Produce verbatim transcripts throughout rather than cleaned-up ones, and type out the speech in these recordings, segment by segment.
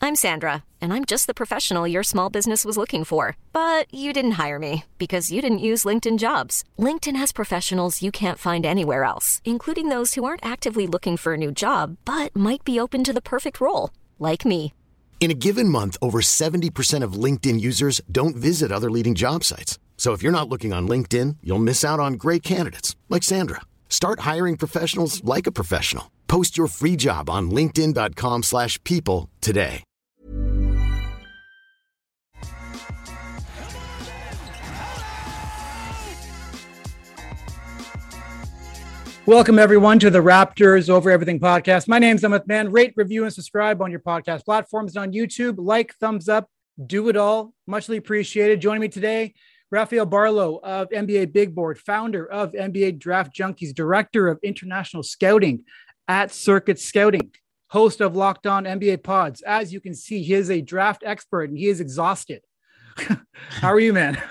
I'm Sandra, and I'm just the professional your small business was looking for. But you didn't hire me because you didn't use LinkedIn Jobs. LinkedIn has professionals you can't find anywhere else, including those who aren't actively looking for a new job, but might be open to the perfect role, like me. In a given month, over seventy percent of LinkedIn users don't visit other leading job sites. So if you're not looking on LinkedIn, you'll miss out on great candidates like Sandra. Start hiring professionals like a professional. Post your free job on linkedin dot com slash people today. Welcome, everyone, to the Raptors Over Everything podcast. My name's Emmett Mann. Rate, review, and subscribe on your podcast platforms and on YouTube. Like, thumbs up, do it all. Muchly appreciated. Joining me today, Rafael Barlow of N B A Big Board, founder of N B A Draft Junkies, director of international scouting at Circuit Scouting, host of Locked On N B A Pods. As you can see, he is a draft expert and he is exhausted. How are you, man?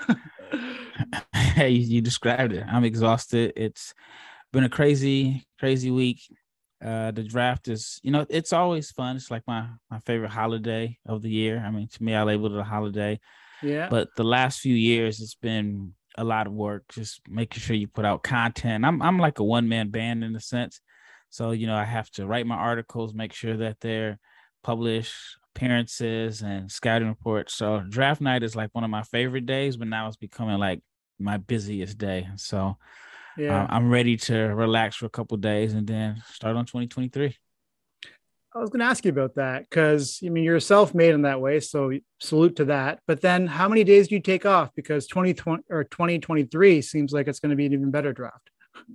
Hey, you described it. I'm exhausted. It's been a crazy, crazy week. Uh, the draft is, you know, it's always fun. It's like my my favorite holiday of the year. I mean, to me, I labeled it a holiday. Yeah. But the last few years, it's been a lot of work, just making sure you put out content. I'm I'm like a one-man band in a sense. So, you know, I have to write my articles, make sure that they're published, appearances, and scouting reports. So draft night is like one of my favorite days, but now it's becoming like my busiest day. So Yeah. uh, I'm ready to relax for a couple of days and then start on twenty twenty-three. I was going to ask you about that because, I mean, you're self-made in that way, so salute to that. But then how many days do you take off? Because twenty twenty or twenty twenty-three seems like it's going to be an even better draft.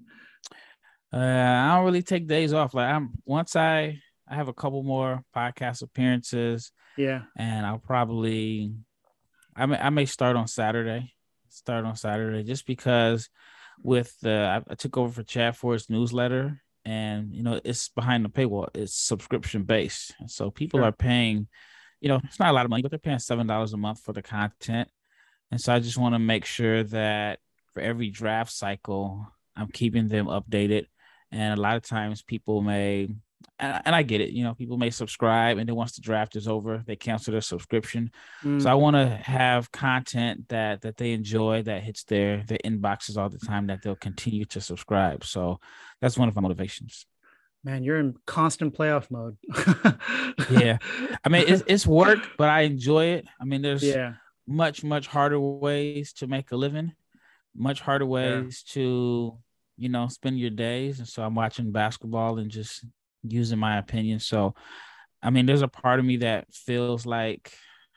Uh, I don't really take days off. Like I'm once I I have a couple more podcast appearances. Yeah. And I'll probably I may I may start on Saturday. Start on Saturday just because with the I, I took over for Chad Ford's newsletter. And, you know, it's behind the paywall. It's subscription based. And so people Sure. are paying, you know, it's not a lot of money, but they're paying seven dollars a month for the content. And so I just want to make sure that for every draft cycle, I'm keeping them updated. And a lot of times people may, and, and I get it, you know, people may subscribe and then once the draft is over, they cancel their subscription. Mm. So I want to have content that that they enjoy, that hits their their inboxes all the time, that they'll continue to subscribe. So that's one of my motivations. Man, you're in constant playoff mode. Yeah. I mean, it's, it's work, but I enjoy it. I mean, there's Yeah. much, much harder ways to make a living, much harder ways to, you know, spend your days. And so I'm watching basketball and just using my opinion. So, I mean, there's a part of me that feels like,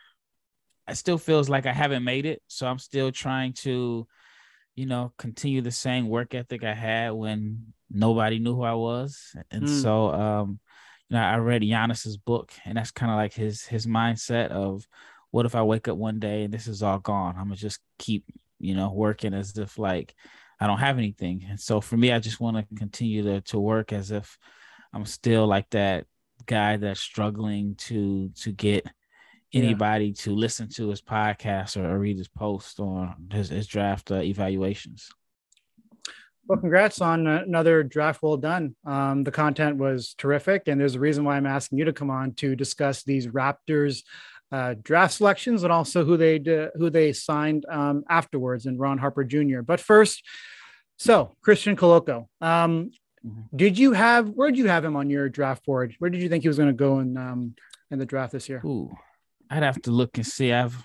I still feels like I haven't made it. So I'm still trying to, you know, continue the same work ethic I had when nobody knew who I was. And Mm. so, um, you know, I read Giannis's book, and that's kind of like his his mindset of, what if I wake up one day and this is all gone? I'm gonna just keep, you know, working as if like I don't have anything. And so for me, I just want to continue to to work as if I'm still like that guy that's struggling to to get anybody to listen to his podcast or, or read his post or his, his draft uh, evaluations. Well, congrats on another draft well done. Um, the content was terrific, and there's a reason why I'm asking you to come on to discuss these Raptors uh, draft selections and also who they d- who they signed um, afterwards, and Ron Harper Junior But first, so Christian Koloko, um, mm-hmm. did you have where did you have him on your draft board? Where did you think he was going to go in um, in the draft this year? Ooh, I'd have to look and see. I've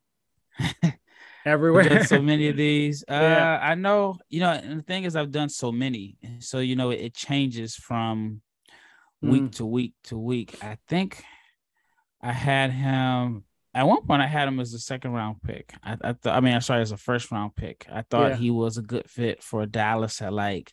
everywhere. I've done so many of these. Uh, Yeah. I know, you know, and the thing is, I've done so many. So, you know, it, it changes from week Mm. to week to week. I think I had him at one point. I had him as a second round pick. I, I thought, I mean, I'm sorry, as a first round pick. I thought Yeah. he was a good fit for Dallas at like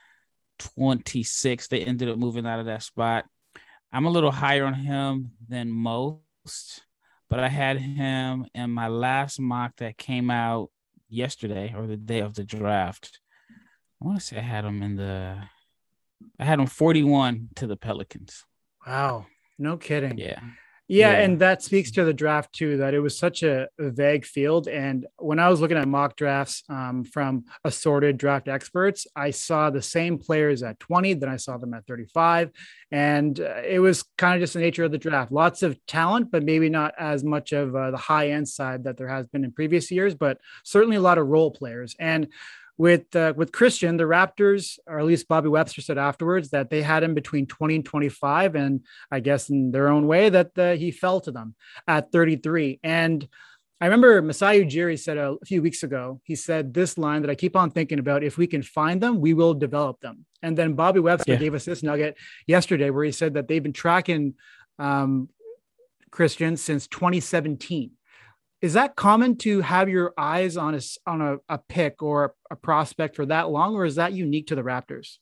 twenty-six. They ended up moving out of that spot. I'm a little higher on him than most, but I had him in my last mock that came out yesterday or the day of the draft. I want to say I had him in the, I had him forty-one to the Pelicans. Wow. No kidding. Yeah. Yeah, Yeah. and that speaks to the draft too, that it was such a, a vague field. And when I was looking at mock drafts um, from assorted draft experts, I saw the same players at twenty, then I saw them at thirty-five. And uh, it was kind of just the nature of the draft. Lots of talent, but maybe not as much of uh, the high end side that there has been in previous years, but certainly a lot of role players. And with uh, with Christian, the Raptors, or at least Bobby Webster said afterwards, that they had him between twenty and twenty-five, and I guess in their own way that uh, he fell to them at thirty-three. And I remember Masai Ujiri said a, a few weeks ago, he said this line that I keep on thinking about: if we can find them, we will develop them. And then Bobby Webster Yeah. gave us this nugget yesterday where he said that they've been tracking um, Christian since twenty seventeen. Is that common to have your eyes on a, on a, a pick or a prospect for that long, or is that unique to the Raptors?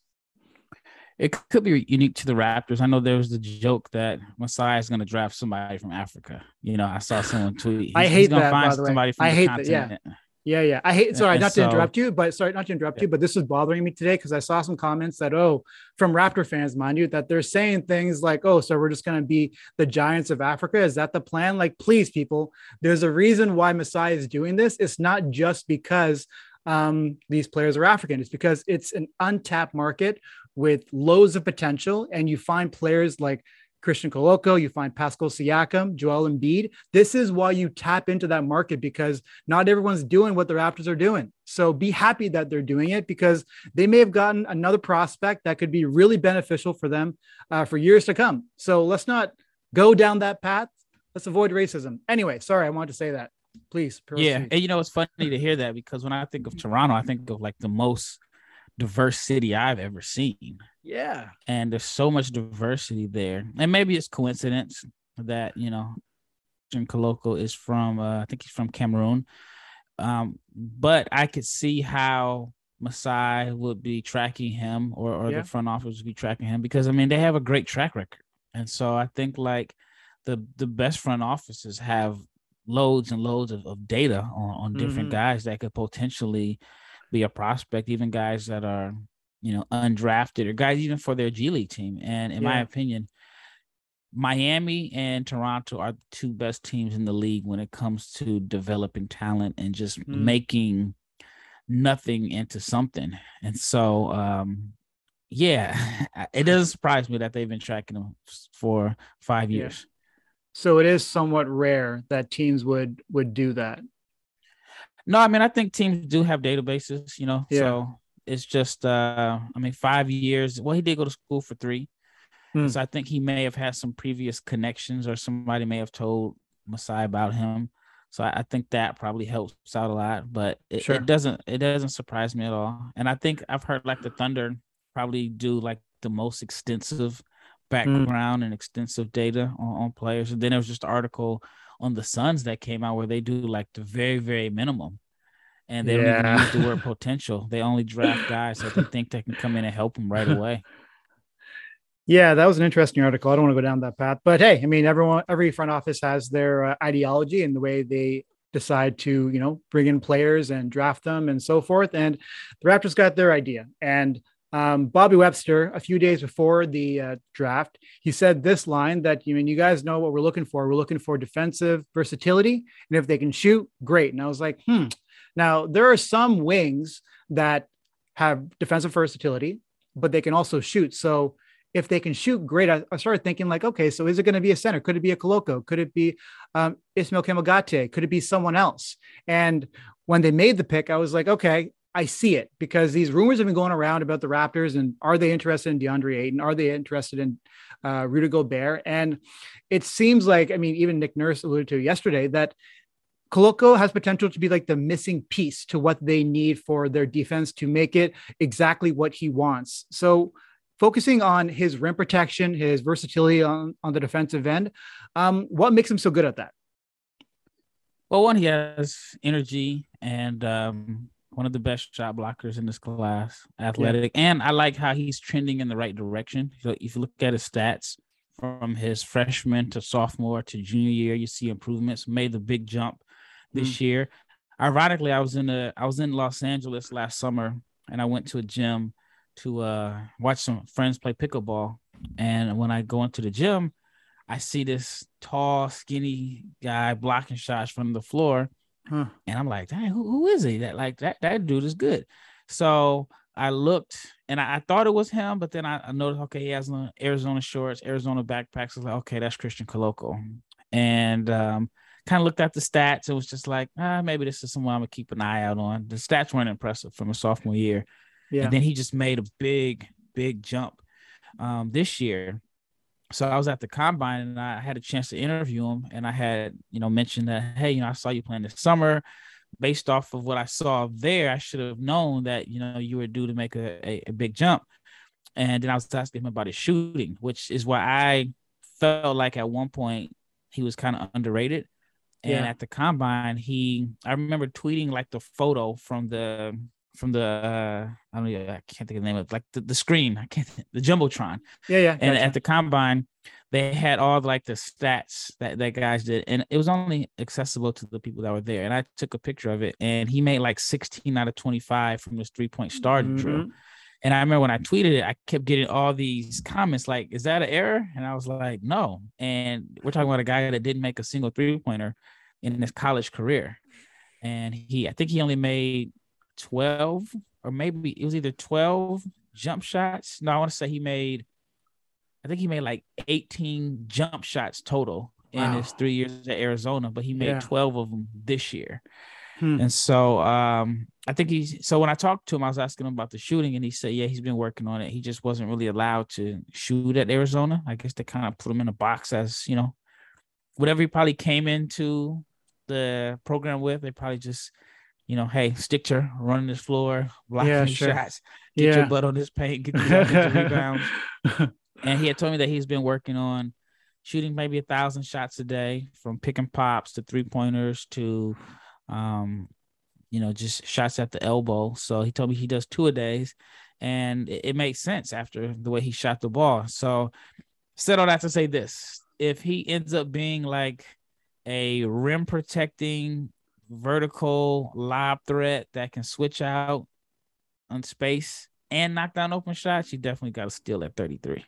It could be unique to the Raptors. I know there was the joke that Masai is going to draft somebody from Africa. You know, I saw someone tweet. He's, I hate he's gonna that, find by the way. somebody from I the hate that, continent. yeah. Yeah, yeah. I hate, sorry, And not to so- interrupt you, but sorry, not to interrupt you, but this is bothering me today because I saw some comments that, oh, from Raptor fans, mind you, that they're saying things like, oh, so we're just going to be the Giants of Africa. Is that the plan? Like, please, people, there's a reason why Masai is doing this. It's not just because um, these players are African. It's because it's an untapped market with loads of potential. And you find players like Christian Koloko, you find Pascal Siakam, Joel Embiid. This is why you tap into that market, because not everyone's doing what the Raptors are doing. So be happy that they're doing it, because they may have gotten another prospect that could be really beneficial for them uh, for years to come. So let's not go down that path. Let's avoid racism. Anyway, sorry, I wanted to say that. Please. Proceed. Yeah. And you know, it's funny to hear that, because when I think of Toronto, I think of like the most diverse city I've ever seen. Yeah. And there's so much diversity there. And maybe it's coincidence that, you know, Jim Koloko is from, uh, I think he's from Cameroon. Um, but I could see how Masai would be tracking him, or, or Yeah. the front office would be tracking him, because, I mean, they have a great track record. And so I think like the, the best front offices have loads and loads of, of data on, on different Mhm. guys that could potentially be a prospect, even guys that are, you know, undrafted, or guys even for their G League team. And in my Yeah. opinion, Miami and Toronto are the two best teams in the league when it comes to developing talent and just Mm. making nothing into something. And so, um, yeah, it doesn't surprise me that they've been tracking them for five Yeah. years. So it is somewhat rare that teams would would do that. No, I mean, I think teams do have databases, you know, Yeah. so it's just, uh, I mean, five years. Well, he did go to school for three. Hmm. So I think he may have had some previous connections, or somebody may have told Masai about him. So I, I think that probably helps out a lot, but it, Sure. it doesn't, it doesn't surprise me at all. And I think I've heard like the Thunder probably do like the most extensive background and extensive data on, on players. And then there was just an article on the Suns that came out where they do like the very, very minimum. And they don't even Yeah. use the word potential. They only draft guys that they think that can come in and help them right away. Yeah, that was an interesting article. I don't want to go down that path, but hey, I mean, everyone, every front office has their uh, ideology and the way they decide to, you know, bring in players and draft them and so forth. And the Raptors got their idea. And um, Bobby Webster, a few days before the uh, draft, he said this line that, you mean, you guys know what we're looking for. We're looking for defensive versatility. And if they can shoot, great. And I was like, hmm. Now, there are some wings that have defensive versatility, but they can also shoot. So if they can shoot, great. I, I started thinking like, okay, so is it going to be a center? Could it be a Koloko? Could it be um, Ismail Kamagate? Could it be someone else? And when they made the pick, I was like, okay, I see it, because these rumors have been going around about the Raptors, and are they interested in DeAndre Ayton? Are they interested in uh, Rudy Gobert? And it seems like, I mean, even Nick Nurse alluded to yesterday that Koloko has potential to be like the missing piece to what they need for their defense to make it exactly what he wants. So focusing on his rim protection, his versatility on, on the defensive end, um, what makes him so good at that? Well, one, he has energy and um, one of the best shot blockers in this class, athletic. Yeah. And I like how he's trending in the right direction. So if you look at his stats from his freshman to sophomore to junior year, you see improvements, made the big jump this mm. year. Ironically, I was in a, I was in Los Angeles last summer, and I went to a gym to uh, watch some friends play pickleball. And when I go into the gym, I see this tall, skinny guy blocking shots from the floor. Huh. And I'm like, dang, who, who is he? That like that that dude is good. So I looked and I, I thought it was him, but then I, I noticed, okay, he has Arizona shorts, Arizona backpacks. I was like, okay, that's Christian Koloko. And um, kind of looked at the stats. It was just like, ah, maybe this is someone I'm gonna keep an eye out on. The stats weren't impressive from a sophomore year. Yeah. And then he just made a big, big jump um, this year. So I was at the combine and I had a chance to interview him, and I had, you know, mentioned that, hey, you know, I saw you playing this summer. Based off of what I saw there, I should have known that, you know, you were due to make a, a, a big jump. And then I was asking him about his shooting, which is why I felt like at one point he was kind of underrated. And yeah. at the combine, he, I remember tweeting like the photo from the, from the, uh, I don't know, I can't think of the name of it, like the, the screen, I can't, the Jumbotron. Yeah, yeah. And gotcha. at the combine, they had all like the stats that, that guys did. And it was only accessible to the people that were there. And I took a picture of it, and he made like sixteen out of twenty-five from this three-point star mm-hmm. drill. And I remember when I tweeted it, I kept getting all these comments like, is that an error? And I was like, no. And we're talking about a guy that didn't make a single three-pointer in his college career. And he, I think he only made twelve, or maybe it was either twelve jump shots. No, I want to say he made, I think he made like eighteen jump shots total wow. in his three years at Arizona, but he made yeah. twelve of them this year. Hmm. And so um, I think he's, so when I talked to him, I was asking him about the shooting, and he said, yeah, he's been working on it. He just wasn't really allowed to shoot at Arizona. I guess they kind of put him in a box as, you know, whatever he probably came into the program with, they probably just, you know, hey, stick to running this floor, blocking yeah, these sure. shots, get yeah. your butt on this paint, get the rebounds. And he had told me that he's been working on shooting maybe a thousand shots a day, from pick and pops to three pointers to, um, you know, just shots at the elbow. So he told me he does two a days, and it, it makes sense after the way he shot the ball. So said all that to say this: if he ends up being like a rim protecting vertical lob threat that can switch out on space and knock down open shots, you definitely got to steal at thirty-three.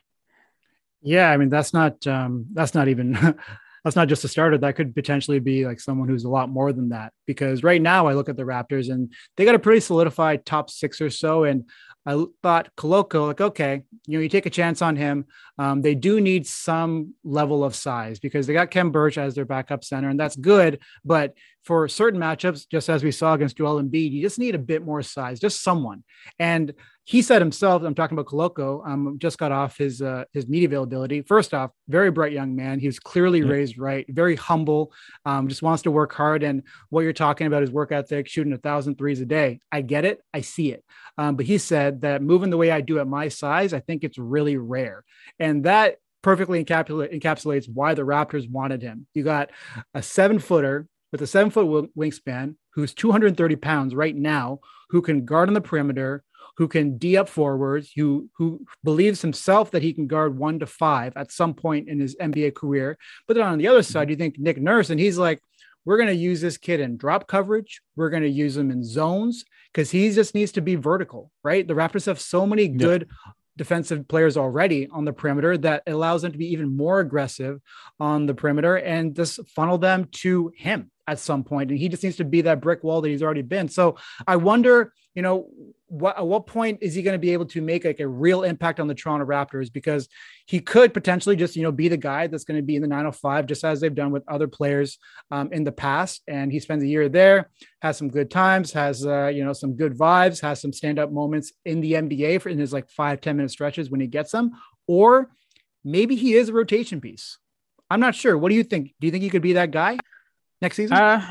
Yeah, I mean, that's not um, that's not even that's not just a starter. That could potentially be like someone who's a lot more than that. Because right now I look at the Raptors and they got a pretty solidified top six or so. And I thought Koloko, like, okay, you know, you take a chance on him. Um, they do need some level of size because they got Khem Birch as their backup center, and that's good. But for certain matchups, just as we saw against Joel Embiid, you just need a bit more size, just someone. And he said himself, I'm talking about Koloko, um, just got off his uh, his media availability. First off, very bright young man. He was clearly yeah. raised right, very humble, um, just wants to work hard. And what you're talking about is work ethic, shooting a thousand threes a day. I get it. I see it. Um, but he said that moving the way I do at my size, I think it's really rare. And that perfectly encapsulates, encapsulates why the Raptors wanted him. You got a seven footer with a seven foot wingspan who's two hundred thirty pounds right now, who can guard on the perimeter, who can D up forwards, who, who believes himself that he can guard one to five at some point in his N B A career. But then on the other side, you think Nick Nurse, and he's like, we're going to use this kid in drop coverage. We're going to use him in zones because he just needs to be vertical, right? The Raptors have so many good yep. defensive players already on the perimeter that allows them to be even more aggressive on the perimeter and just funnel them to him at some point. And he just needs to be that brick wall that he's already been. So I wonder, you know, what, at what point is he going to be able to make like a real impact on the Toronto Raptors? Because he could potentially just, you know, be the guy that's going to be in the nine oh five, just as they've done with other players um, in the past. And he spends a year there, has some good times, has, uh, you know, some good vibes, has some stand-up moments in the N B A for in his like five, ten minute stretches when he gets them. Or maybe he is a rotation piece. I'm not sure. What do you think? Do you think he could be that guy next season? Uh,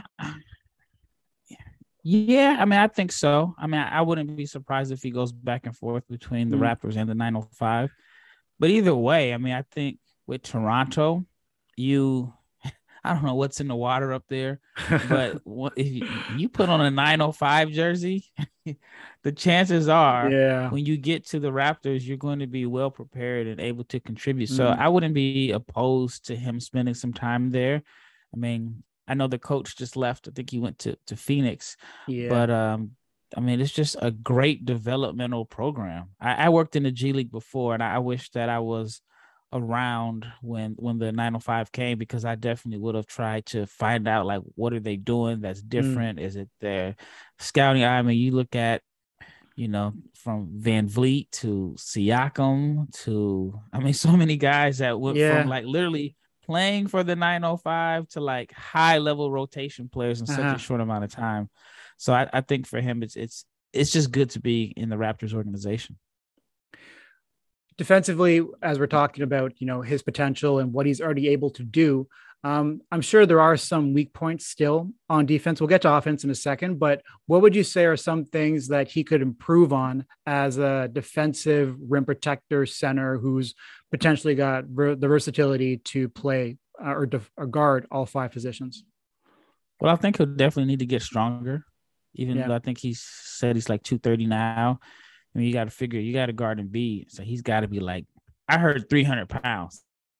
yeah, I mean, I think so. I mean, I wouldn't be surprised if he goes back and forth between the mm. Raptors and the nine oh five. But either way, I mean, I think with Toronto, you, I don't know what's in the water up there, but if you, you put on a nine oh five jersey, the chances are yeah. when you get to the Raptors, you're going to be well prepared and able to contribute. Mm. So I wouldn't be opposed to him spending some time there. I mean, I know the coach just left. I think he went to, to Phoenix. Yeah. But, um, I mean, it's just a great developmental program. I, I worked in the G League before, and I wish that I was around when when the nine oh five came, because I definitely would have tried to find out, like, what are they doing that's different? Mm. Is it their scouting? I mean, you look at, you know, from Van Vliet to Siakam to, I mean, so many guys that went yeah. from like literally playing for the nine oh five to like high level rotation players in uh-huh. such a short amount of time. So I, I think for him, it's it's it's just good to be in the Raptors organization. Defensively, as we're talking about, you know, his potential and what he's already able to do, um, I'm sure there are some weak points still on defense. We'll get to offense in a second, but what would you say are some things that he could improve on as a defensive rim protector center who's potentially got ver- the versatility to play uh, or, def- or guard all five positions? Well, I think he'll definitely need to get stronger, even yeah. though I think he said he's like two thirty now. I mean, you got to figure, you got to guard Embiid. So he's got to be like, I heard three hundred pounds.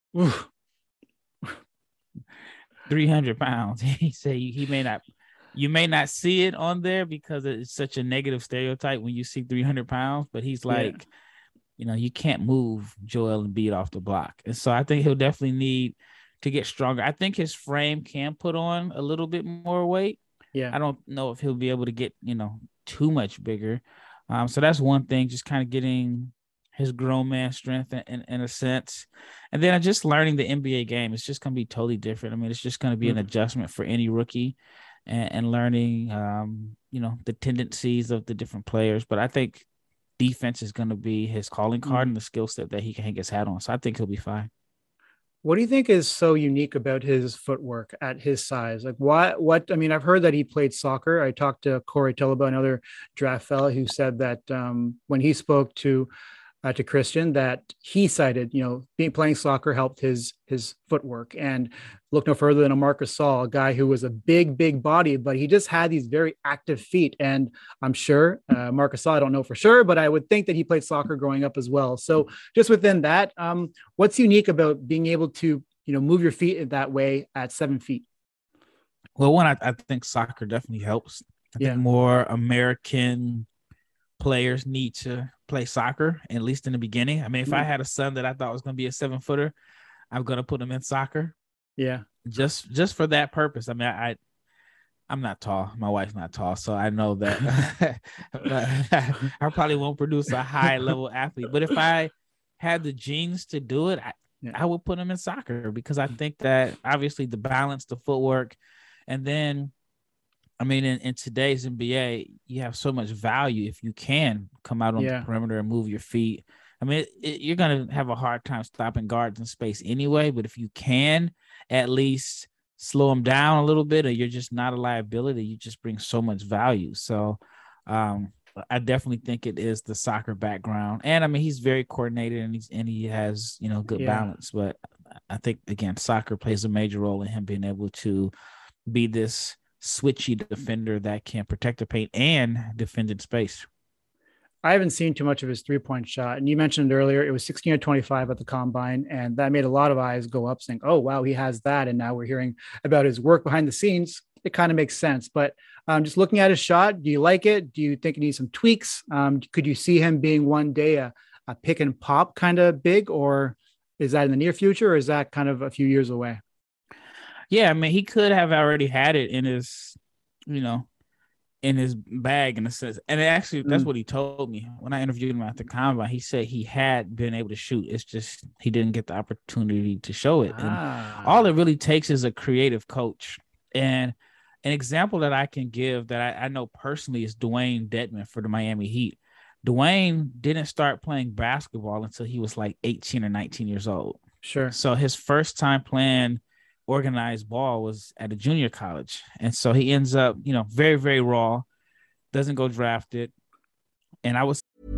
three hundred pounds. He said he may not, you may not see it on there because it's such a negative stereotype when you see three hundred pounds, but he's like, yeah. you know, you can't move Joel Embiid off the block. And so I think he'll definitely need to get stronger. I think his frame can put on a little bit more weight. Yeah. I don't know if he'll be able to get, you know, too much bigger. Um, so that's one thing, just kind of getting his grown man strength in, in, in a sense. And then just learning the N B A game. It's just going to be totally different. I mean, it's just going to be mm-hmm. an adjustment for any rookie and, and learning, um, you know, the tendencies of the different players. But I think defense is going to be his calling card mm-hmm. and the skill set that he can hang his hat on. So I think he'll be fine. What do you think is so unique about his footwork at his size? Like what, what, I mean, I've heard that he played soccer. I talked to Corey Tillaba, another draft fella, who said that um, when he spoke to, uh, to Christian, that he cited, you know, being playing soccer helped his, his footwork. And look no further than a Marc Gasol, a guy who was a big, big body, but he just had these very active feet. And I'm sure uh, Marc Gasol, I don't know for sure, but I would think that he played soccer growing up as well. So just within that, um, what's unique about being able to, you know, move your feet that way at seven feet? Well, one, I, I think soccer definitely helps. I yeah. think more American players need to play soccer, at least in the beginning. I mean, if mm-hmm. I had a son that I thought was going to be a seven footer, I'm going to put him in soccer. Yeah. Just, just for that purpose. I mean, I, I I'm not tall. My wife's not tall. So I know that I probably won't produce a high level athlete, but if I had the genes to do it, I, yeah. I would put him in soccer because I think that obviously the balance, the footwork, and then I mean, in, in today's N B A, you have so much value if you can come out on yeah. the perimeter and move your feet. I mean, it, it, you're going to have a hard time stopping guards in space anyway, but if you can at least slow them down a little bit, or you're just not a liability, you just bring so much value. So um, I definitely think it is the soccer background. And I mean, he's very coordinated and he's, and he has, you know, good yeah. balance, but I think again, soccer plays a major role in him being able to be this switchy defender that can protect the paint and defend in space. I haven't seen too much of his three-point shot. And you mentioned earlier, it was sixteen or twenty-five at the combine. And that made a lot of eyes go up saying, oh, wow, he has that. And now we're hearing about his work behind the scenes. It kind of makes sense. But um, just looking at his shot, do you like it? Do you think it needs some tweaks? Um, could you see him being one day a, a pick and pop kind of big, or is that in the near future, or is that kind of a few years away? Yeah, I mean, he could have already had it in his, you know, in his bag in a sense. And actually, that's mm. what he told me when I interviewed him at the combine. He said he had been able to shoot. It's just he didn't get the opportunity to show it. Ah. And all it really takes is a creative coach. And an example that I can give that I, I know personally is Dwayne Dedman for the Miami Heat. Dwayne didn't start playing basketball until he was like eighteen or nineteen years old. Sure. So his first time playing organized ball was at a junior college. And so he ends up, you know, very, very raw, doesn't go drafted. And I was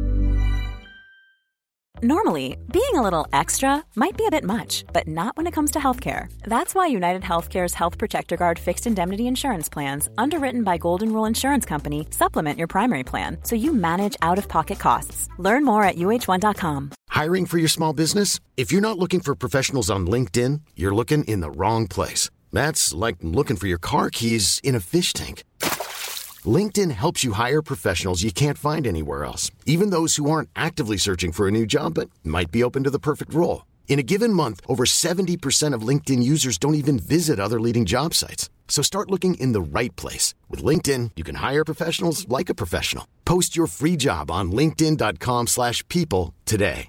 normally being a little extra might be a bit much, but not when it comes to healthcare. That's why United Healthcare's Health Protector Guard fixed indemnity insurance plans, underwritten by Golden Rule Insurance Company, supplement your primary plan so you manage out-of-pocket costs. Learn more at U H one dot com. Hiring for your small business? If you're not looking for professionals on LinkedIn, you're looking in the wrong place. That's like looking for your car keys in a fish tank. LinkedIn helps you hire professionals you can't find anywhere else, even those who aren't actively searching for a new job but might be open to the perfect role. In a given month, over seventy percent of LinkedIn users don't even visit other leading job sites. So start looking in the right place. With LinkedIn, you can hire professionals like a professional. Post your free job on linkedin.com slash people today.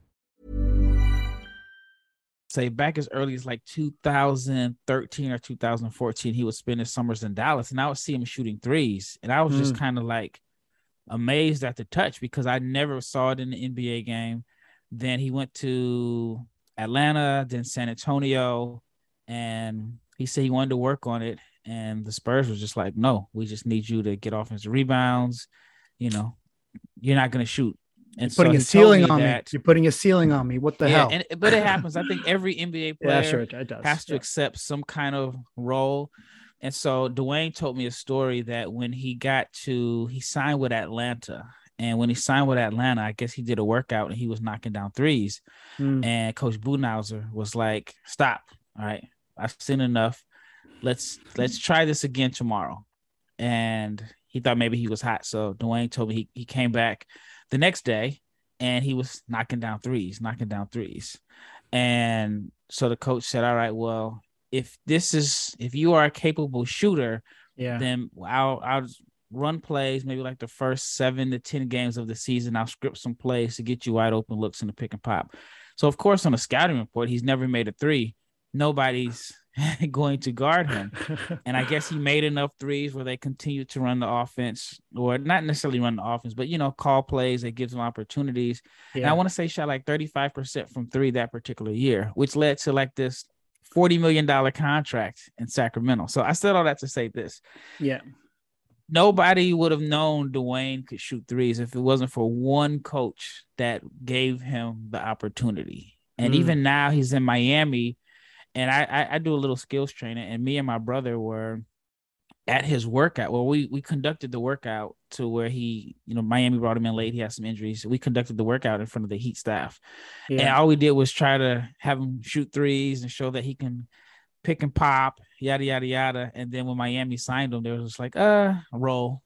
Say back as early as like two thousand thirteen or two thousand fourteen, he would spend his summers in Dallas, and I would see him shooting threes. And I was mm. just kind of like amazed at the touch because I never saw it in the N B A game. Then he went to Atlanta, then San Antonio, and he said he wanted to work on it. And the Spurs was just like, no, we just need you to get offensive rebounds. You know, you're not going to shoot. And You're putting so a ceiling me on that, me. You're putting a ceiling on me. What the yeah, hell? And, but it happens. I think every N B A player yeah, sure, it does. has to yeah. accept some kind of role. And so Dwayne told me a story that when he got to, he signed with Atlanta. And when he signed with Atlanta, I guess he did a workout and he was knocking down threes. Mm. And Coach Budenholzer was like, stop. All right, I've seen enough. Let's let's try this again tomorrow. And he thought maybe he was hot. So Dwayne told me he, he came back the next day and he was knocking down threes, knocking down threes. And so the coach said, all right, well, if this is, if you are a capable shooter, yeah, then I'll, I'll run plays, maybe like the first seven to ten games of the season. I'll script some plays to get you wide open looks in the pick and pop. So, of course, on a scouting report, he's never made a three. Nobody's going to guard him. And I guess he made enough threes where they continue to run the offense, or not necessarily run the offense, but, you know, call plays that gives them opportunities. Yeah. And I want to say he shot like thirty-five percent from three that particular year, which led to like this forty million dollars contract in Sacramento. So I said all that to say this. Yeah. Nobody would have known Dwayne could shoot threes if it wasn't for one coach that gave him the opportunity. And mm. even now he's in Miami, and I, I, I do a little skills training, and me and my brother were at his workout. Well, we we conducted the workout to where he, you know, Miami brought him in late. He had some injuries. We conducted the workout in front of the Heat staff. Yeah. And all we did was try to have him shoot threes and show that he can pick and pop, yada, yada, yada. And then when Miami signed him, they was just like, uh, roll.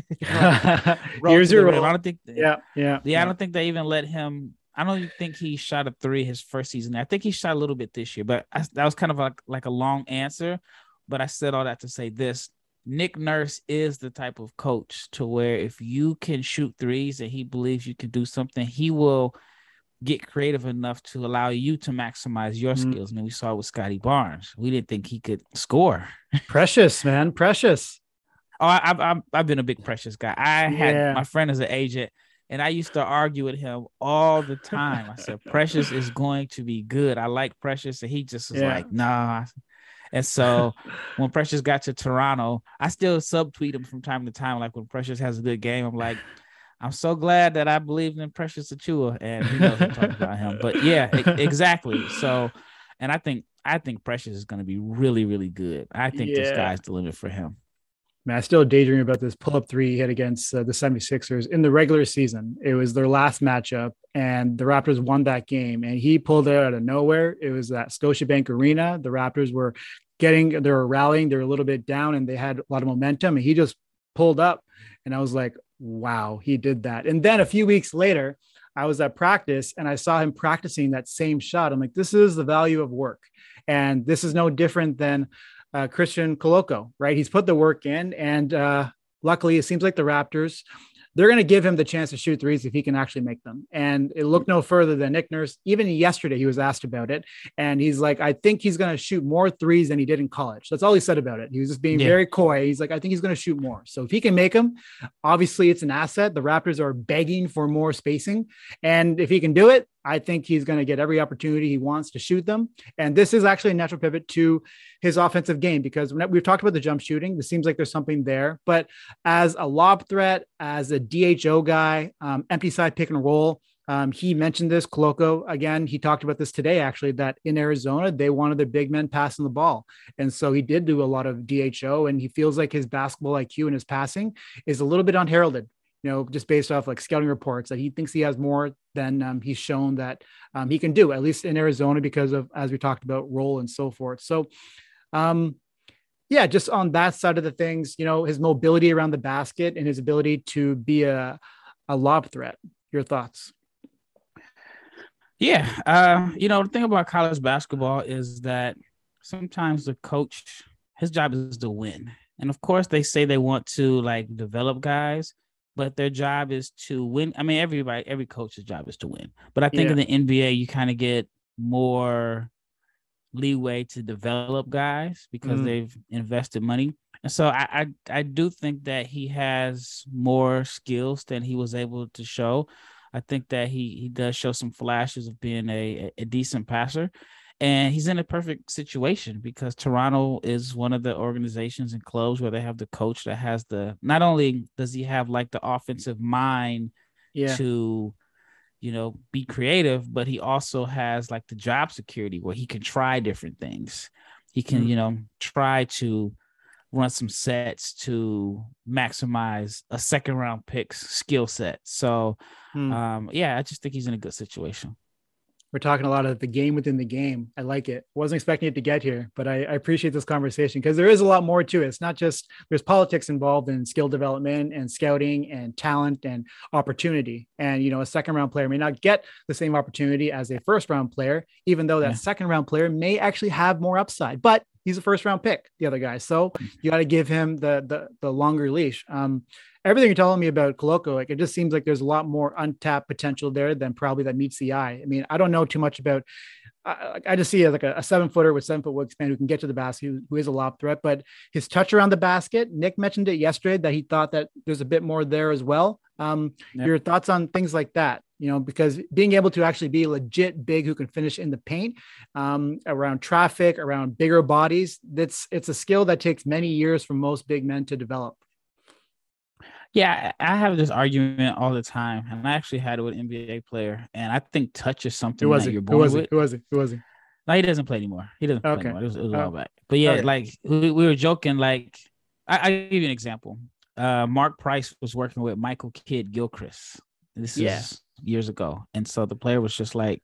roll Here's your roll. I don't think, yeah, yeah, yeah. I don't think they even let him. I don't even think he shot a three his first season. I think he shot a little bit this year, but I, that was kind of like, like a long answer. But I said all that to say this. Nick Nurse is the type of coach to where if you can shoot threes and he believes you can do something, he will get creative enough to allow you to maximize your mm. skills. I mean, we saw it with Scotty Barnes. We didn't think he could score. Precious, man. Precious. Oh, I, I've, I've been a big Precious guy. I had yeah. my friend as an agent, and I used to argue with him all the time. I said, Precious is going to be good. I like Precious. And he just was yeah. like, nah. And so when Precious got to Toronto, I still subtweet him from time to time. Like when Precious has a good game, I'm like, I'm so glad that I believed in Precious Achiuwa, and he knows I'm talking about him. But yeah, it, exactly. So, and I think I think Precious is going to be really, really good. I think yeah. the sky's the limit for him. Man, I still daydream about this pull-up three he hit against uh, the seventy-sixers in the regular season. It was their last matchup, and the Raptors won that game, and he pulled it out of nowhere. It was at Scotiabank Arena. The Raptors were getting, they were rallying. They were a little bit down, and they had a lot of momentum, and he just pulled up, and I was like, wow, he did that. And then a few weeks later, I was at practice and I saw him practicing that same shot. I'm like, this is the value of work. And this is no different than uh, Christian Koloko, right? He's put the work in, and uh, luckily it seems like the Raptors, they're going to give him the chance to shoot threes if he can actually make them. And it looked no further than Nick Nurse. Even yesterday, he was asked about it. And he's like, I think he's going to shoot more threes than he did in college. That's all he said about it. He was just being yeah. very coy. He's like, I think he's going to shoot more. So if he can make them, obviously it's an asset. The Raptors are begging for more spacing. And if he can do it, I think he's going to get every opportunity he wants to shoot them. And this is actually a natural pivot to his offensive game, because when we've talked about the jump shooting, it seems like there's something there, but as a lob threat, as a D H O guy, um, empty side pick and roll, um, he mentioned this, Koloko, again, he talked about this today, actually, that in Arizona, they wanted their big men passing the ball. And so he did do a lot of D H O, and he feels like his basketball I Q and his passing is a little bit unheralded. You know, just based off like scouting reports, that he thinks he has more than um, he's shown that um, he can do, at least in Arizona, because of, as we talked about, role and so forth. So, um, yeah, just on that side of the things, you know, his mobility around the basket and his ability to be a, a lob threat. Your thoughts? Yeah. Uh, you know, the thing about college basketball is that sometimes the coach, his job is to win. And of course, they say they want to like develop guys, but their job is to win. I mean, everybody, every coach's job is to win. But I think Yeah. in the N B A, you kind of get more leeway to develop guys because Mm. they've invested money. And so I, I I do think that he has more skills than he was able to show. I think that he he does show some flashes of being a, a decent passer. And he's in a perfect situation because Toronto is one of the organizations and clubs where they have the coach that has the, not only does he have like the offensive mind Yeah. to, you know, be creative, but he also has like the job security where he can try different things. He can, Mm. you know, try to run some sets to maximize a second round pick's skill set. So, Mm. um, yeah, I just think he's in a good situation. We're talking a lot of the game within the game. I like it. Wasn't expecting it to get here, but I, I appreciate this conversation because there is a lot more to it. It's not just, there's politics involved in skill development and scouting and talent and opportunity. And, you know, a second round player may not get the same opportunity as a first round player, even though that Yeah. second round player may actually have more upside, but he's a first round pick, the other guy. So you got to give him the, the, the longer leash. Um, Everything you're telling me about Koloko, like it just seems like there's a lot more untapped potential there than probably that meets the eye. I mean, I don't know too much about. I, I just see it like a, a seven footer with seven foot wingspan who can get to the basket, who, who is a lob threat. But his touch around the basket, Nick mentioned it yesterday that he thought that there's a bit more there as well. Um, Yep. Your thoughts on things like that? You know, because being able to actually be legit big who can finish in the paint, um, around traffic, around bigger bodies, that's it's a skill that takes many years for most big men to develop. Yeah, I have this argument all the time, and I actually had it with an N B A player, and I think touch is something Who was that he? you're Who born was he? with. Who was he? Who was he? No, he doesn't play anymore. He doesn't play Okay. anymore. It was, it was a Oh. while back. But yeah, Okay. like we, we were joking. Like I, I give you an example. Uh, Mark Price was working with Michael Kidd Gilchrist. This Yeah. is years ago, and so the player was just like,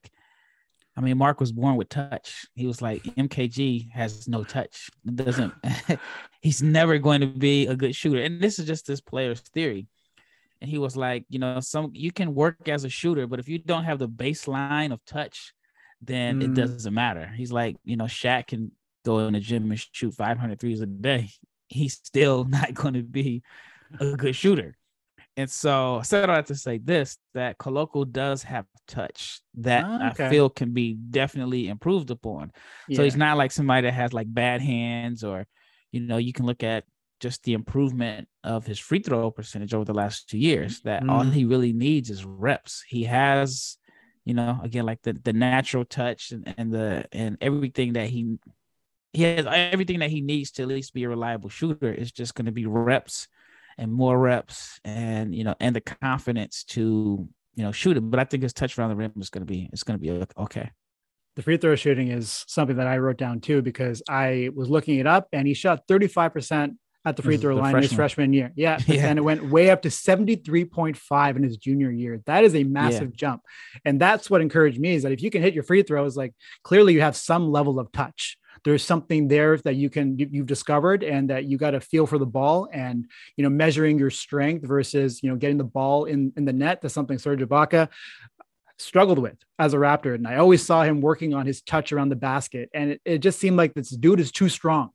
I mean, Mark was born with touch. He was like, M K G has no touch. It doesn't. He's never going to be a good shooter. And this is just this player's theory. And he was like, you know, some you can work as a shooter, but if you don't have the baseline of touch, then it Mm. doesn't matter. He's like, you know, Shaq can go in the gym and shoot five hundred threes a day. He's still not going to be a good shooter. And so I said all that to say this, that Koloko does have touch that Ah, okay. I feel can be definitely improved upon. So Yeah. he's not like somebody that has like bad hands, or, you know, you can look at just the improvement of his free throw percentage over the last two years, that all Mm. he really needs is reps. He has, you know, again, like the, the natural touch and, and the, and everything that he, he has everything that he needs to at least be a reliable shooter. It's just going to be reps and more reps and, you know, and the confidence to, you know, shoot it. But I think his touch around the rim is going to be, it's going to be okay. The free throw shooting is something that I wrote down too, because I was looking it up and he shot thirty-five percent at the free This is throw the line in his freshman. freshman year. Yeah. But Yeah. then it went way up to seventy-three point five in his junior year. That is a massive jump. And that's what encouraged me, is that if you can hit your free throws, like clearly you have some level of touch. There's something there that you can, you, you've discovered, and that you got to feel for the ball, and, you know, measuring your strength versus, you know, getting the ball in, in the net. That's something Serge Ibaka struggled with as a Raptor. And I always saw him working on his touch around the basket. And it, it just seemed like this dude is too strong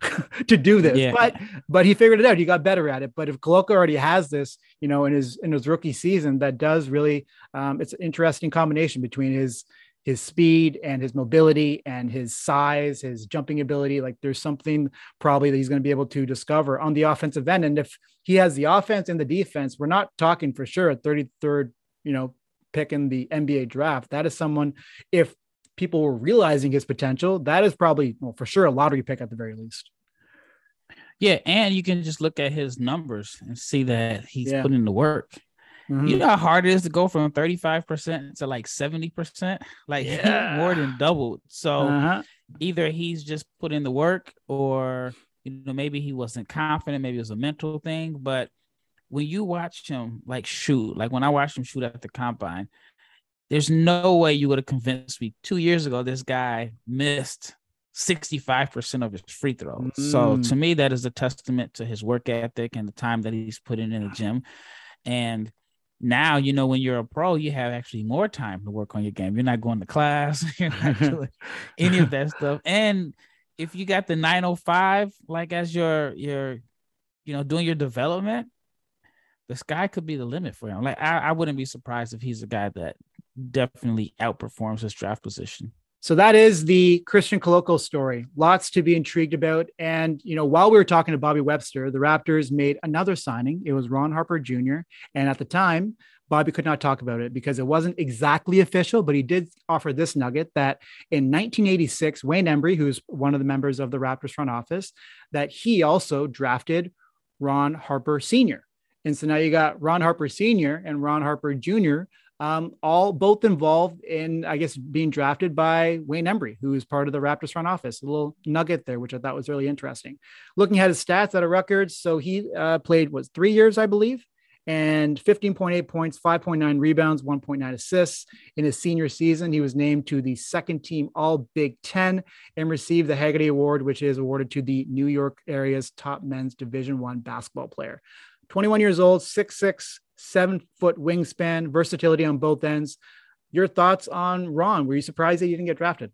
to do this, Yeah. but, but he figured it out. He got better at it. But if Koloko already has this, you know, in his, in his rookie season, that does really, um, it's an interesting combination between his, his speed and his mobility and his size, his jumping ability. Like there's something probably that he's going to be able to discover on the offensive end. And if he has the offense and the defense, we're not talking for sure a thirty-third, you know, pick in the N B A draft. That is someone, if people were realizing his potential, that is probably, well, for sure a lottery pick at the very least. Yeah. And you can just look at his numbers and see that he's Yeah. putting in the work. Mhm. You know how hard it is to go from thirty-five percent to like seventy percent, like Yeah. more than doubled. So Uh-huh. either he's just put in the work, or, you know, maybe he wasn't confident, maybe it was a mental thing. But when you watch him like shoot, like when I watched him shoot at the combine, there's no way you would have convinced me two years ago this guy missed sixty-five percent of his free throws. So Mm. to me, that is a testament to his work ethic and the time that he's put in in the gym. And now, you know, when you're a pro, you have actually more time to work on your game. You're not going to class, you're not doing any of that stuff. And if you got the nine oh five, like as your, your, you know, doing your development, the sky could be the limit for him. Like, I, I wouldn't be surprised if he's a guy that definitely outperforms his draft position. So that is the Christian Koloko story. Lots to be intrigued about. And, you know, while we were talking to Bobby Webster, the Raptors made another signing. It was Ron Harper Junior And at the time, Bobby could not talk about it because it wasn't exactly official, but he did offer this nugget that in nineteen eighty-six, Wayne Embry, who's one of the members of the Raptors front office, that he also drafted Ron Harper Senior And so now you got Ron Harper Senior and Ron Harper Junior Um, all both involved in, I guess, being drafted by Wayne Embry, who is part of the Raptors front office. A little nugget there, which I thought was really interesting. Looking at his stats out of records, so he uh, played was three years, I believe, and fifteen point eight points, five point nine rebounds, one point nine assists. In his senior season, he was named to the second team All Big Ten and received the Haggerty Award, which is awarded to the New York area's top men's Division One basketball player. twenty-one years old, six six, seven foot wingspan, versatility on both ends. Your thoughts on Ron? Were you surprised that he didn't get drafted?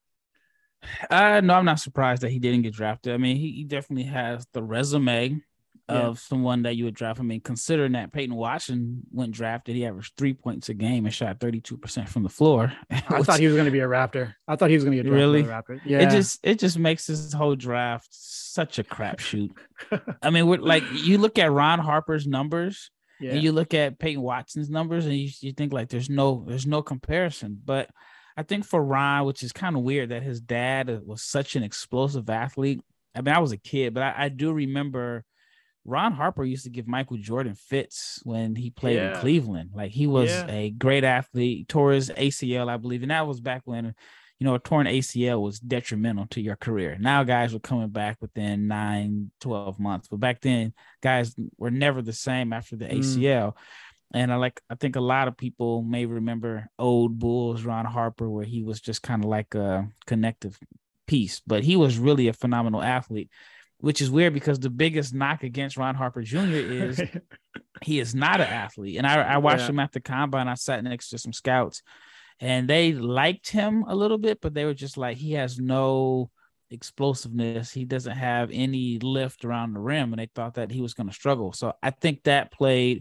Uh, no, I'm not surprised that he didn't get drafted. I mean, he, he definitely has the resume yeah. of someone that you would draft. I mean, considering that Peyton Watson went drafted, he averaged three points a game and shot thirty-two percent from the floor. I which, thought he was going to be a Raptor. I thought he was going to get drafted really? by the Raptor. Yeah. It just, it just makes this whole draft such a crapshoot. I mean, we're like, you look at Ron Harper's numbers, yeah. and you look at Peyton Watson's numbers, and you, you think like there's no there's no comparison. But I think for Ron, which is kind of weird that his dad was such an explosive athlete. I mean, I was a kid, but I, I do remember Ron Harper used to give Michael Jordan fits when he played yeah. in Cleveland. Like, he was yeah. a great athlete, tore his A C L, I believe, and that was back when, you know, a torn A C L was detrimental to your career. Now guys were coming back within nine, twelve months. But back then, guys were never the same after the mm. A C L. And I like, I think a lot of people may remember old Bulls, Ron Harper, where he was just kind of like a connective piece. But he was really a phenomenal athlete, which is weird because the biggest knock against Ron Harper Junior is he is not an athlete. And I, I watched yeah. him at the combine. I sat next to some scouts. And they liked him a little bit, but they were just like, he has no explosiveness. He doesn't have any lift around the rim. And they thought that he was going to struggle. So I think that played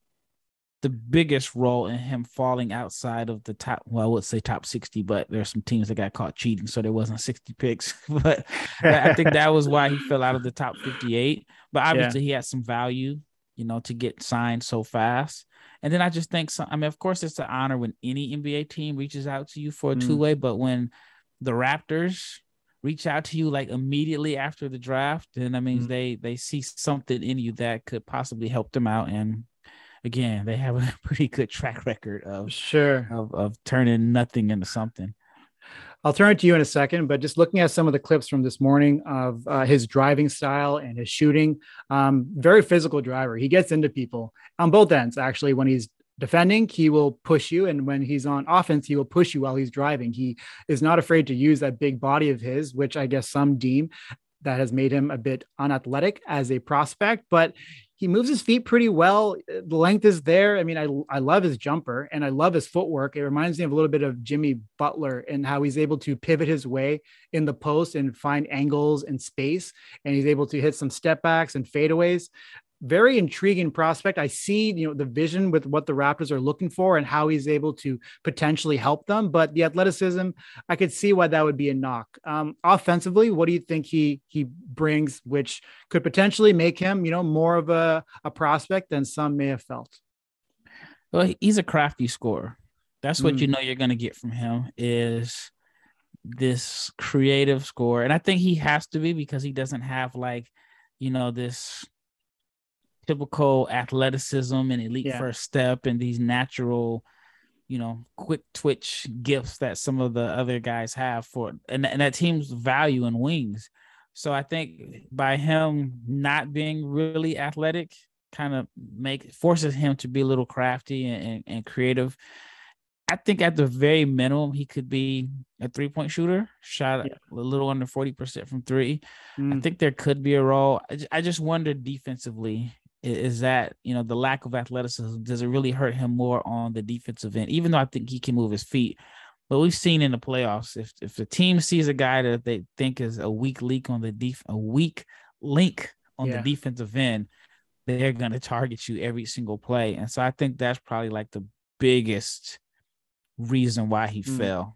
the biggest role in him falling outside of the top. Well, I would say top sixty, but there's some teams that got caught cheating. So there wasn't sixty picks. But I think that was why he fell out of the top fifty-eight. But obviously yeah. he had some value, you know, to get signed so fast. And then I just think, some, I mean, of course, it's an honor when any N B A team reaches out to you for a mm. two-way, but when the Raptors reach out to you like immediately after the draft, then that means mm. they they see something in you that could possibly help them out. And again, they have a pretty good track record of sure of, of turning nothing into something. I'll turn it to you in a second, but just looking at some of the clips from this morning of uh, his driving style and his shooting, um, very physical driver. He gets into people on both ends. Actually, when he's defending, he will push you. And when he's on offense, he will push you while he's driving. He is not afraid to use that big body of his, which I guess some deem that has made him a bit unathletic as a prospect, but he moves his feet pretty well. The length is there. I mean, I, I love his jumper and I love his footwork. It reminds me of a little bit of Jimmy Butler and how he's able to pivot his way in the post and find angles and space. And he's able to hit some step backs and fadeaways. Very intriguing prospect. I see, you know, the vision with what the Raptors are looking for and how he's able to potentially help them. But the athleticism, I could see why that would be a knock. Um, offensively, what do you think he he brings, which could potentially make him, you know, more of a, a prospect than some may have felt? Well, he's a crafty scorer. That's what Mm. you know you're going to get from him is this creative score. And I think he has to be because he doesn't have like, you know, this typical athleticism and elite Yeah. first step and these natural, you know, quick twitch gifts that some of the other guys have for, and, and that team's value in wings. So I think by him not being really athletic kind of make forces him to be a little crafty and, and, and creative. I think at the very minimum, he could be a three-point shooter, shot Yeah. a little under forty percent from three. Mm. I think there could be a role. I, I just wonder defensively is that, you know, the lack of athleticism, does it really hurt him more on the defensive end, even though I think he can move his feet? But we've seen in the playoffs, if if the team sees a guy that they think is a weak link on the def- a weak link on yeah. the defensive end, they're going to target you every single play. And so I think that's probably like the biggest reason why he mm. fell.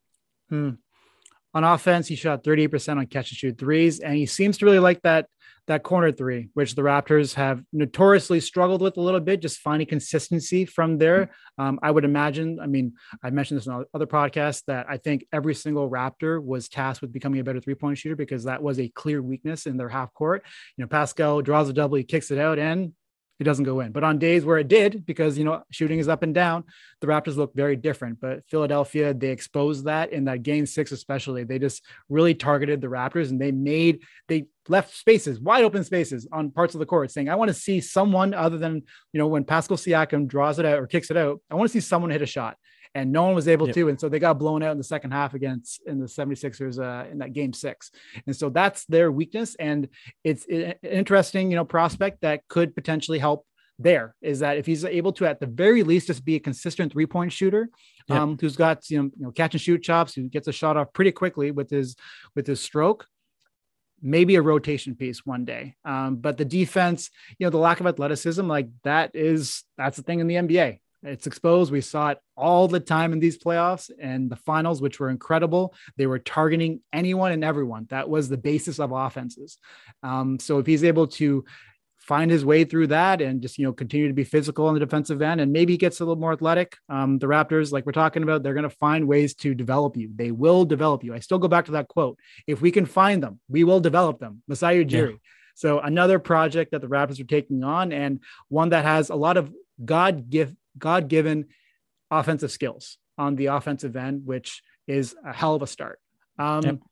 Hmm. On offense, he shot thirty-eight percent on catch and shoot threes, and he seems to really like that that corner three, which the Raptors have notoriously struggled with a little bit, just finding consistency from there. Um, I would imagine, I mean, I mentioned this in other podcasts, that I think every single Raptor was tasked with becoming a better three-point shooter because that was a clear weakness in their half court. You know, Pascal draws a double, he kicks it out, and it doesn't go in. But on days where it did, because, you know, shooting is up and down, the Raptors look very different. But Philadelphia, they exposed that in that game six, especially. They just really targeted the Raptors, and they made, they left spaces, wide open spaces on parts of the court, saying, I want to see someone other than, you know, when Pascal Siakam draws it out or kicks it out, I want to see someone hit a shot. And no one was able yep. to. And so they got blown out in the second half against in the seventy-sixers uh, in that game six. And so that's their weakness. And it's an interesting, you know, prospect that could potentially help there, is that if he's able to, at the very least, just be a consistent three-point shooter, yep. um, who's got, you know, you know, catch and shoot chops, who gets a shot off pretty quickly with his, with his stroke, maybe a rotation piece one day. Um, but the defense, you know, the lack of athleticism, like that is, that's the thing in the N B A. It's exposed. We saw it all the time in these playoffs and the finals, which were incredible. They were targeting anyone and everyone. That was the basis of offenses. Um, so if he's able to find his way through that and just, you know, continue to be physical on the defensive end, and maybe he gets a little more athletic, um, the Raptors, like we're talking about, they're going to find ways to develop you. They will develop you. I still go back to that quote. If we can find them, we will develop them. Masai Ujiri. Yeah. So another project that the Raptors are taking on, and one that has a lot of God gift, God-given offensive skills on the offensive end, which is a hell of a start. Um, yep.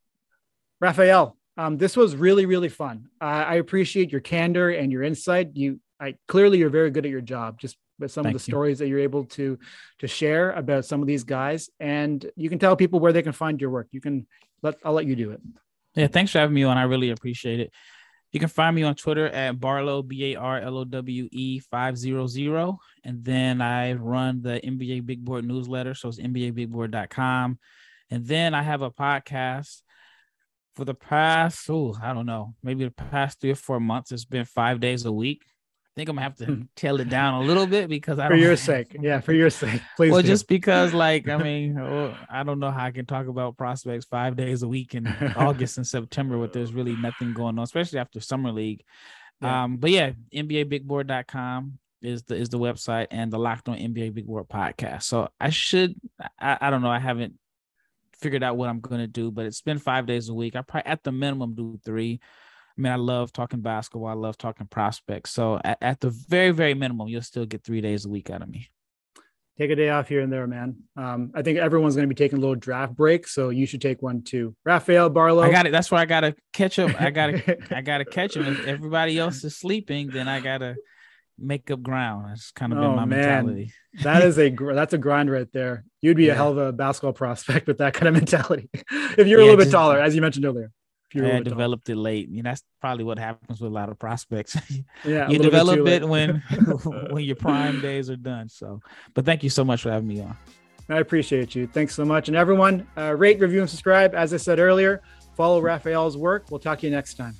Raphael, um, this was really, really fun. Uh, I appreciate your candor and your insight. You, I clearly you're very good at your job, just with some Thank of the you. stories that you're able to, to share about some of these guys. And you can tell people where they can find your work. You can let, I'll let you do it. Yeah. Thanks for having me on. I really appreciate it. You can find me on Twitter at Barlow, B A R L O W E five hundred. And then I run the N B A Big Board newsletter. So it's N B A big board dot com. And then I have a podcast for the past, oh, I don't know, maybe the past three or four months. It's been five days a week. I think I'm gonna have to tail it down a little bit because I for don't your sake. Yeah, for your sake. Please. Well, do. just because, like, I mean, I don't know how I can talk about prospects five days a week in August and September with there's really nothing going on, especially after summer league. Yeah. Um, but yeah, N B A big board dot com is the is the website, and the Locked On N B A Big Board podcast. So I should, I, I don't know, I haven't figured out what I'm gonna do, but it's been five days a week. I probably at the minimum do three. I mean, I love talking basketball. I love talking prospects. So at, at the very, very minimum, you'll still get three days a week out of me. Take a day off here and there, man. Um, I think everyone's going to be taking a little draft break, so you should take one too. Raphael Barlow. I got it. That's where I got to catch up. I got to, I got to catch him. If everybody else is sleeping, then I got to make up ground. That's kind of oh, been my man. mentality. That is a, that's a grind right there. You'd be yeah. a hell of a basketball prospect with that kind of mentality. If you're yeah, a little just, bit taller, as you mentioned earlier. I developed it late. You know, that's probably what happens with a lot of prospects. Yeah, you develop it when when your prime days are done. So, but thank you so much for having me on. I appreciate you. Thanks so much. And everyone, uh, rate, review, and subscribe. As I said earlier, follow Raphael's work. We'll talk to you next time.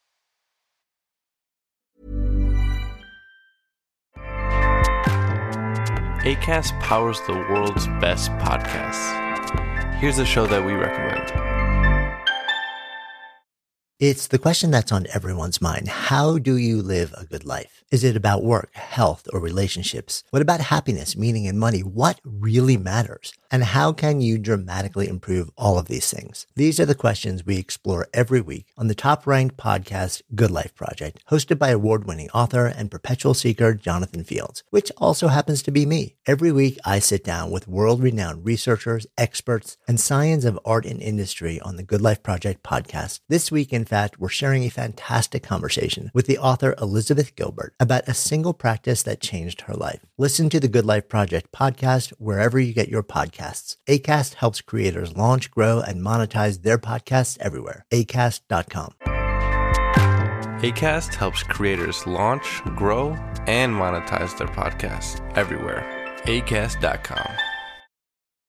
Acast powers the world's best podcasts. Here's a show that we recommend. It's the question that's on everyone's mind. How do you live a good life? Is it about work, health, or relationships? What about happiness, meaning, and money? What really matters? And how can you dramatically improve all of these things? These are the questions we explore every week on the top-ranked podcast, Good Life Project, hosted by award-winning author and perpetual seeker Jonathan Fields, which also happens to be me. Every week, I sit down with world-renowned researchers, experts, and science of art and industry on the Good Life Project podcast. This week, in fact, we're sharing a fantastic conversation with the author Elizabeth Gilbert about a single practice that changed her life. Listen to the Good Life Project podcast wherever you get your podcasts. Acast helps creators launch, grow, and monetize their podcasts everywhere. acast dot com. Acast helps creators launch, grow, and monetize their podcasts everywhere. acast dot com.